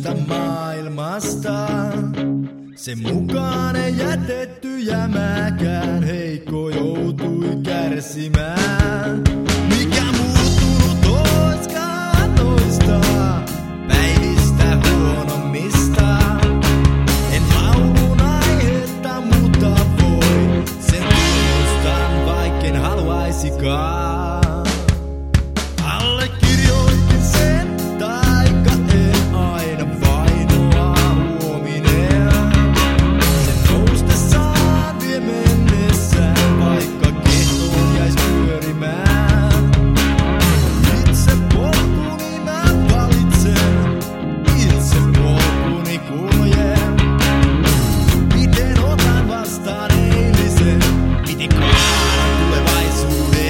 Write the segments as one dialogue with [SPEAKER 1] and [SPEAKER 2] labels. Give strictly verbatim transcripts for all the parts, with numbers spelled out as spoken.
[SPEAKER 1] tyhjästä maailmasta. Sen mukaan ei jätetty jämäkään, heikko joutui kärsimään. Mikä muuttunut oiskaan noista päivistä huonommista? En laulun aihetta muuta voi, sen tunnustan vaikken haluaisikaan. Allekirjoitin sen, taikka en aina vainoa huominen. Sen noustessaan vie mennessään, vaikka kehtoon jäis pyörimään. Itse polkuni mä valitsen, itse polkuni kuljen. Miten otan vastaan eilisen, miten kaadan tulevaisuuden?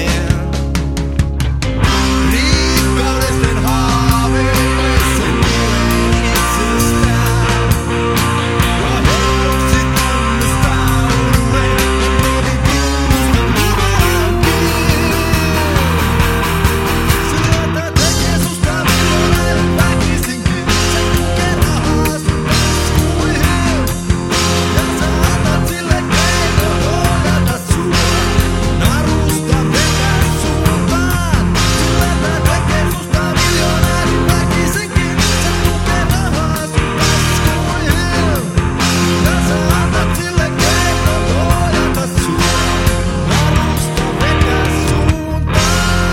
[SPEAKER 1] Rikkaudesta haaveisen tuen itsestään. Ja helposti tunnustauduen, eli tunnustan luvankin. Sillä tää tekee susta miljonäärin väkisinkin. Se tukee rahaa sun taskuihin. Ja sä annat sille keinon ohjata sua. Narusta vetää suuntaan. Sillä tää tekee susta miljonäärin väkisinkin. Se tukee rahaa sun taskuihin. Ja sä annat sille keinon ohjata sua. Narusta vetää suuntaan.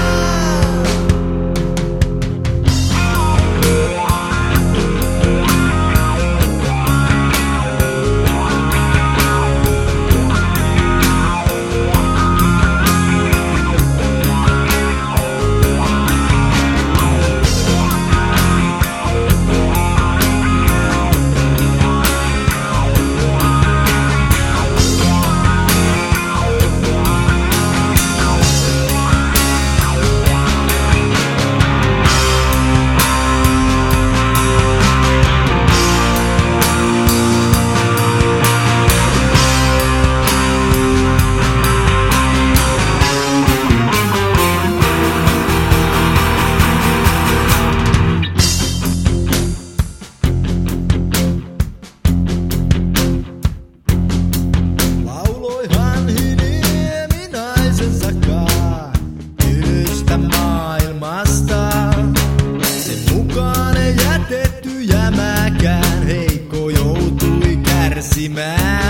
[SPEAKER 1] Lauloi vanhi niemi naisensa kaa tyhjästä maailmasta. Sen mukaan ei jätetty jämäkään, heikko joutui kärsimään.